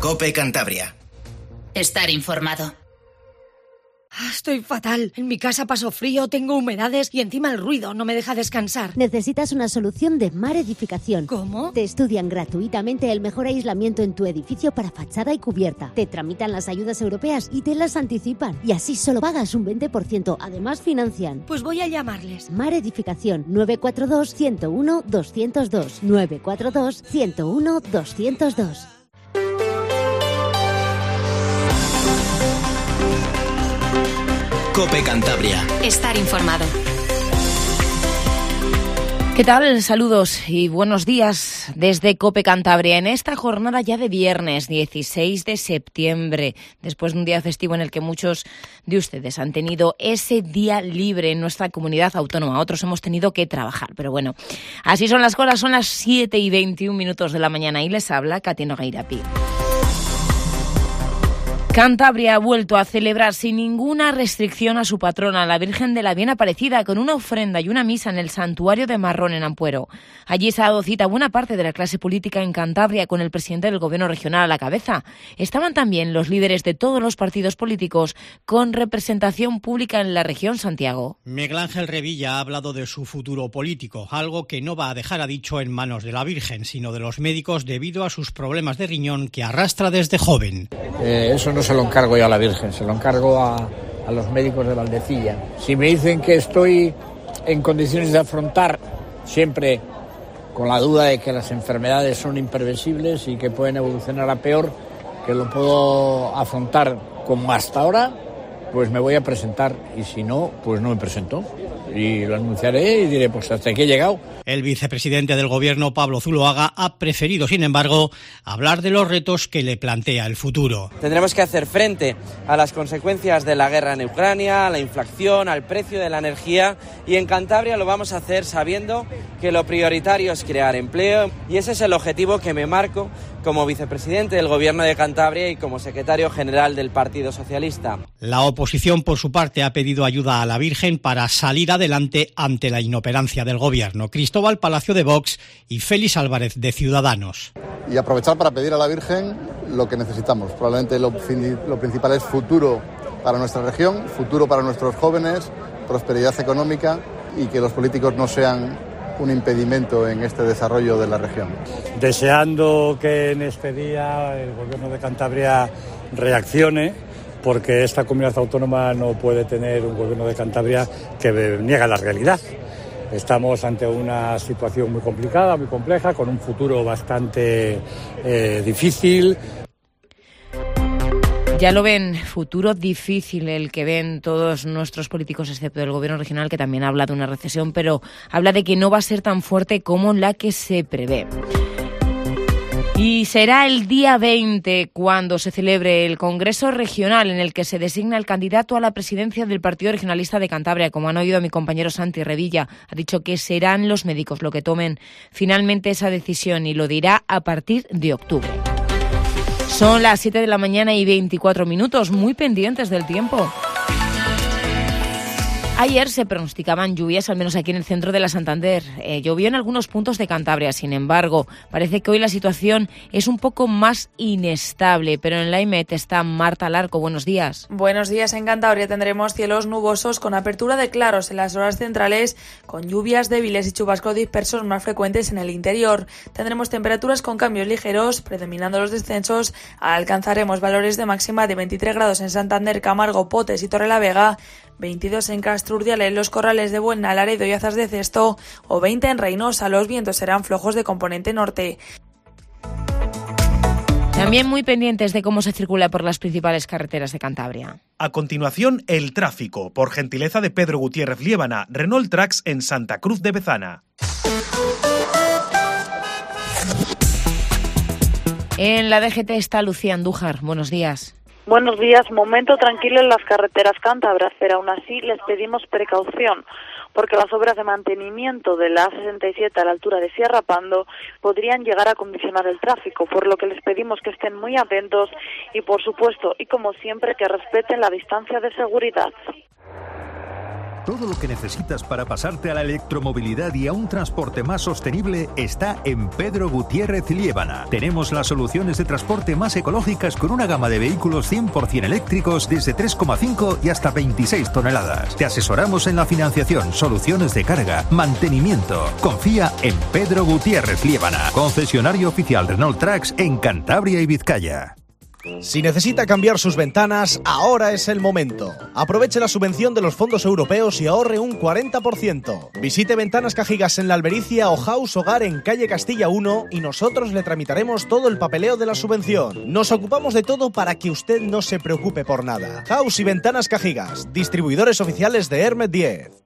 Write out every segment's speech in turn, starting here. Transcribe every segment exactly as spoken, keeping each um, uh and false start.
COPE Cantabria. Estar informado. Estoy fatal. En mi casa paso frío, tengo humedades y encima el ruido no me deja descansar. Necesitas una solución de Mar Edificación. ¿Cómo? Te estudian gratuitamente el mejor aislamiento en tu edificio para fachada y cubierta. Te tramitan las ayudas europeas y te las anticipan. Y así solo pagas un veinte por ciento. Además financian. Pues voy a llamarles. Mar Edificación nueve cuatro dos, uno cero uno, dos cero dos. nueve cuatro dos, uno cero uno, dos cero dos. COPE Cantabria. Estar informado. ¿Qué tal? Saludos y buenos días desde COPE Cantabria en esta jornada ya de viernes dieciséis de septiembre, después de un día festivo en el que muchos de ustedes han tenido ese día libre en nuestra comunidad autónoma. Otros hemos tenido que trabajar, pero bueno, así son las cosas. Son las siete y veintiún minutos de la mañana y les habla Katia Nogueirapi. Cantabria ha vuelto a celebrar sin ninguna restricción a su patrona, la Virgen de la Bien Aparecida, con una ofrenda y una misa en el Santuario de Marrón en Ampuero. Allí se ha dado cita buena parte de la clase política en Cantabria, con el presidente del Gobierno regional a la cabeza. Estaban también los líderes de todos los partidos políticos con representación pública en la región Santiago. Miguel Ángel Revilla ha hablado de su futuro político, algo que no va a dejar a dicho en manos de la Virgen, sino de los médicos debido a sus problemas de riñón que arrastra desde joven. Eh, eso no se lo encargo yo a la Virgen, se lo encargo a, a los médicos de Valdecilla. Si me dicen que estoy en condiciones de afrontar, siempre con la duda de que las enfermedades son imprevisibles y que pueden evolucionar a peor, que lo puedo afrontar como hasta ahora, pues me voy a presentar, y si no, pues no me presento. Y lo anunciaré y diré, pues hasta aquí he llegado. El vicepresidente del Gobierno, Pablo Zuloaga, ha preferido, sin embargo, hablar de los retos que le plantea el futuro. Tendremos que hacer frente a las consecuencias de la guerra en Ucrania, a la inflación, al precio de la energía, y en Cantabria lo vamos a hacer sabiendo que lo prioritario es crear empleo, y ese es el objetivo que me marco como vicepresidente del Gobierno de Cantabria y como secretario general del Partido Socialista. La oposición, por su parte, ha pedido ayuda a la Virgen para salir adelante ante la inoperancia del Gobierno. Cristóbal Palacio de Vox y Félix Álvarez de Ciudadanos. Y aprovechar para pedir a la Virgen lo que necesitamos. Probablemente lo, lo principal es futuro para nuestra región, futuro para nuestros jóvenes, prosperidad económica y que los políticos no sean un impedimento en este desarrollo de la región. Deseando que en este día el Gobierno de Cantabria reaccione, porque esta comunidad autónoma no puede tener un Gobierno de Cantabria que niega la realidad. Estamos ante una situación muy complicada, muy compleja, con un futuro bastante eh, difícil. Ya lo ven, futuro difícil el que ven todos nuestros políticos, excepto el Gobierno regional, que también habla de una recesión, pero habla de que no va a ser tan fuerte como la que se prevé. Y será el día veinte cuando se celebre el Congreso Regional en el que se designa el candidato a la presidencia del Partido Regionalista de Cantabria. Como han oído a mi compañero Santi Revilla, ha dicho que serán los médicos los que tomen finalmente esa decisión y lo dirá a partir de octubre. Son las siete de la mañana y veinticuatro minutos, muy pendientes del tiempo. Ayer se pronosticaban lluvias, al menos aquí en el centro de la Santander. Eh, llovió en algunos puntos de Cantabria, sin embargo, parece que hoy la situación es un poco más inestable. Pero en la I M E T está Marta Larco. Buenos días. Buenos días. En Cantabria tendremos cielos nubosos con apertura de claros en las horas centrales, con lluvias débiles y chubascos dispersos más frecuentes en el interior. Tendremos temperaturas con cambios ligeros, predominando los descensos. Alcanzaremos valores de máxima de veintitrés grados en Santander, Camargo, Potes y Torrelavega, veintidós en Castrurdiales, Los Corrales de Buelna, Laredo y Azas de Cesto, o veinte en Reynosa. Los vientos serán flojos de componente norte. También muy pendientes de cómo se circula por las principales carreteras de Cantabria. A continuación, el tráfico, por gentileza de Pedro Gutiérrez Liébana, Renault Trax en Santa Cruz de Bezana. En la D G T está Lucía Andújar. Buenos días. Buenos días. Momento tranquilo en las carreteras cántabras, pero aún así les pedimos precaución, porque las obras de mantenimiento de la A sesenta y siete a la altura de Sierra Pando podrían llegar a condicionar el tráfico, por lo que les pedimos que estén muy atentos y, por supuesto, y como siempre, que respeten la distancia de seguridad. Todo lo que necesitas para pasarte a la electromovilidad y a un transporte más sostenible está en Pedro Gutiérrez Liébana. Tenemos las soluciones de transporte más ecológicas con una gama de vehículos cien por ciento eléctricos desde tres coma cinco y hasta veintiséis toneladas. Te asesoramos en la financiación, soluciones de carga, mantenimiento. Confía en Pedro Gutiérrez Liébana, concesionario oficial Renault Trucks en Cantabria y Vizcaya. Si necesita cambiar sus ventanas, ahora es el momento. Aproveche la subvención de los fondos europeos y ahorre un cuarenta por ciento. Visite Ventanas Cajigas en La Albericia o House Hogar en calle Castilla uno y nosotros le tramitaremos todo el papeleo de la subvención. Nos ocupamos de todo para que usted no se preocupe por nada. House y Ventanas Cajigas, distribuidores oficiales de Hermet diez.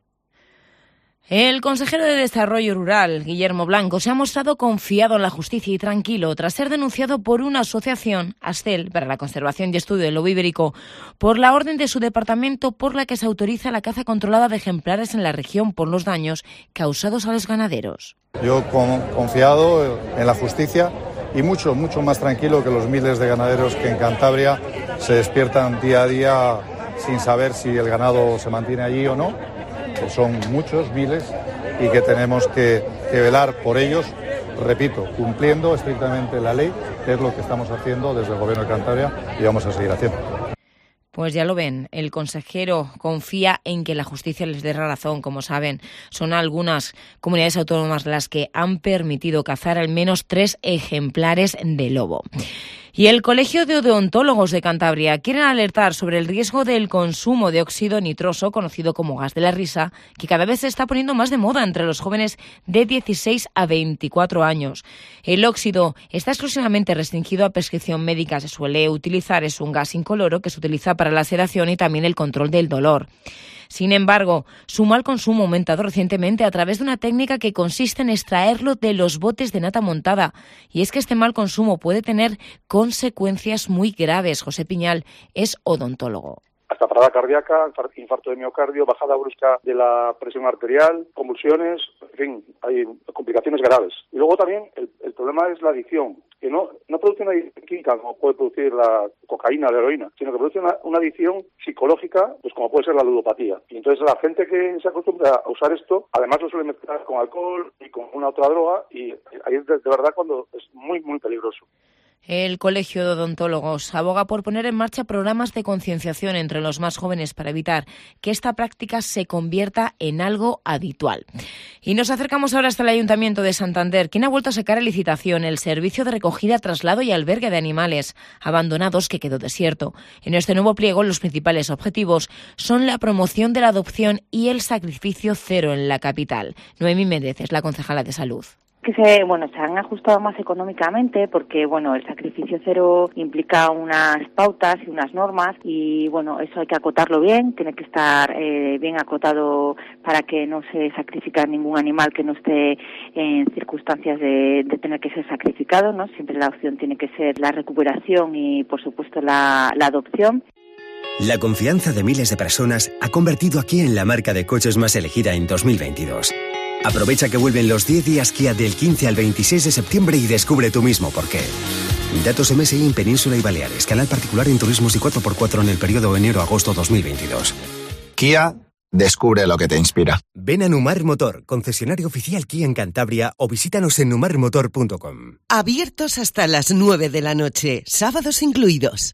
El consejero de Desarrollo Rural, Guillermo Blanco, se ha mostrado confiado en la justicia y tranquilo tras ser denunciado por una asociación, Ascel, para la conservación y estudio del lobo ibérico, por la orden de su departamento por la que se autoriza la caza controlada de ejemplares en la región por los daños causados a los ganaderos. Yo confiado en la justicia y mucho, mucho más tranquilo que los miles de ganaderos que en Cantabria se despiertan día a día sin saber si el ganado se mantiene allí o no, que son muchos, miles, y que tenemos que, que velar por ellos, repito, cumpliendo estrictamente la ley, que es lo que estamos haciendo desde el Gobierno de Cantabria y vamos a seguir haciendo. Pues ya lo ven, el consejero confía en que la justicia les dé razón. Como saben, son algunas comunidades autónomas las que han permitido cazar al menos tres ejemplares de lobo. Y el Colegio de Odontólogos de Cantabria quieren alertar sobre el riesgo del consumo de óxido nitroso, conocido como gas de la risa, que cada vez se está poniendo más de moda entre los jóvenes de dieciséis a veinticuatro años. El óxido está exclusivamente restringido a prescripción médica. Se suele utilizar, es un gas incoloro que se utiliza para la sedación y también el control del dolor. Sin embargo, su mal consumo ha aumentado recientemente a través de una técnica que consiste en extraerlo de los botes de nata montada. Y es que este mal consumo puede tener consecuencias muy graves. José Piñal es odontólogo. Hasta parada cardíaca, infarto de miocardio, bajada brusca de la presión arterial, convulsiones, en fin, hay complicaciones graves. Y luego también el, el problema es la adicción, que no, no produce una adicción química como puede producir la cocaína, la heroína, sino que produce una, una adicción psicológica, pues como puede ser la ludopatía. Y entonces la gente que se acostumbra a usar esto, además lo suele mezclar con alcohol y con una otra droga, y ahí es de, de verdad cuando es muy, muy peligroso. El Colegio de Odontólogos aboga por poner en marcha programas de concienciación entre los más jóvenes para evitar que esta práctica se convierta en algo habitual. Y nos acercamos ahora hasta el Ayuntamiento de Santander, quien ha vuelto a sacar a licitación el servicio de recogida, traslado y albergue de animales abandonados que quedó desierto. En este nuevo pliego, los principales objetivos son la promoción de la adopción y el sacrificio cero en la capital. Noemí Méndez es la concejala de Salud. Que se, bueno, se han ajustado más económicamente porque, bueno, el sacrificio cero implica unas pautas y unas normas y, bueno, eso hay que acotarlo bien, tiene que estar eh, bien acotado para que no se sacrifique ningún animal que no esté en circunstancias de, de tener que ser sacrificado, ¿no? Siempre la opción tiene que ser la recuperación y, por supuesto, la, la adopción. La confianza de miles de personas ha convertido a Kia en la marca de coches más elegida en dos mil veintidós. Aprovecha que vuelven los diez días Kia del quince al veintiséis de septiembre y descubre tú mismo por qué. Datos M S I en Península y Baleares. Canal particular en turismos y cuatro por cuatro en el periodo enero-agosto dos mil veintidós. Kia, descubre lo que te inspira. Ven a Numar Motor, concesionario oficial Kia en Cantabria, o visítanos en numar motor punto com. Abiertos hasta las nueve de la noche, sábados incluidos.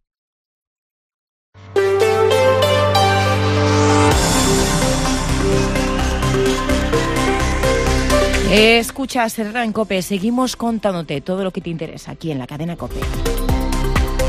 Escucha Herrera en COPE, seguimos contándote todo lo que te interesa aquí en la cadena COPE.